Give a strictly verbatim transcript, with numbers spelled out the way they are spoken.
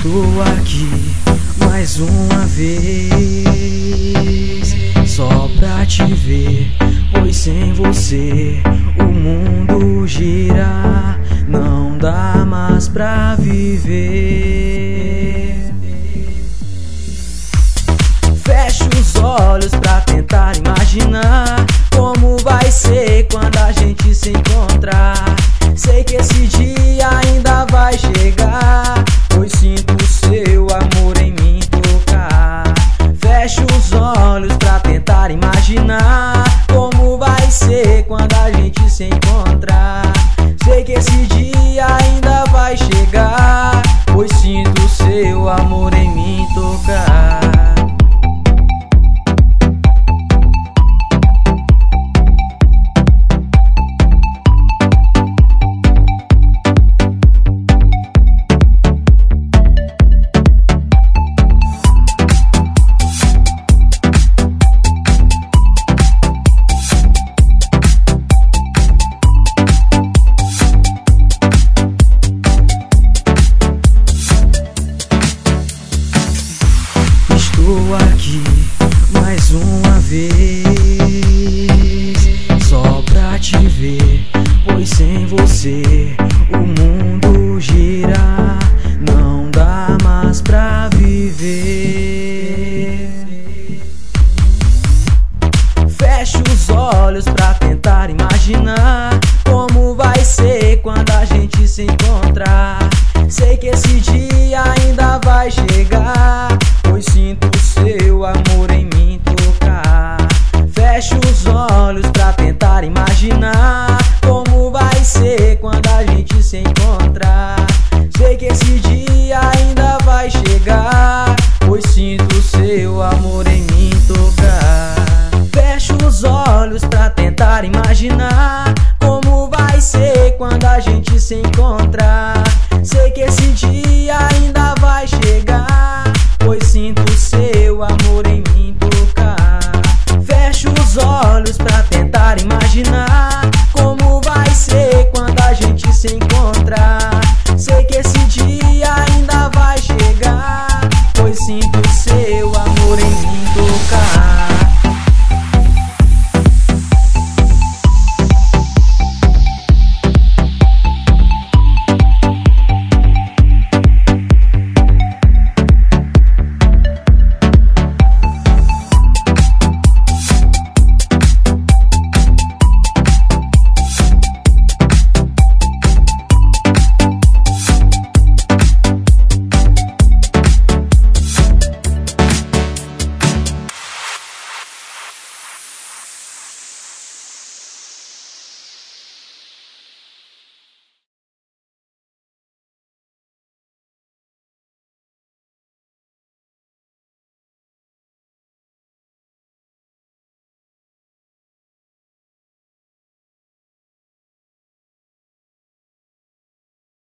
Estou aqui mais uma vez, só pra te ver, pois sem você o mundo gira, não dá mais pra viver. Fecho os olhos pra tentar imaginar como vai ser quando a gente se encontrar. Sei que esse dia ainda vai chegar, pois sinto o seu amor em mim tocar. Fecho os olhos pra tentar imaginar como vai ser quando a gente se encontrar. Sei que esse dia ainda vai chegar, pois sinto o seu amor em mim tocar. Estou aqui mais uma vez, só pra te ver, pois sem você o mundo gira, não dá mais pra viver. Fecho os olhos pra tentar imaginar como vai ser quando a gente se encontrar. Sei que esse dia ainda vai chegar, pois sinto o seu amor em mim tocar. Fecho os olhos pra tentar imaginar como vai ser quando a gente se encontrar. Sei que esse dia ainda vai chegar, pois sinto o seu amor em mim tocar. Fecho os olhos pra tentar imaginar como vai ser quando a gente se encontrar. Sei que esse dia ainda vai chegar, pois sinto o seu amor em mim tocar. Fecho os olhos pra tentar imaginar como vai ser quando a gente se encontrar. Sei que esse dia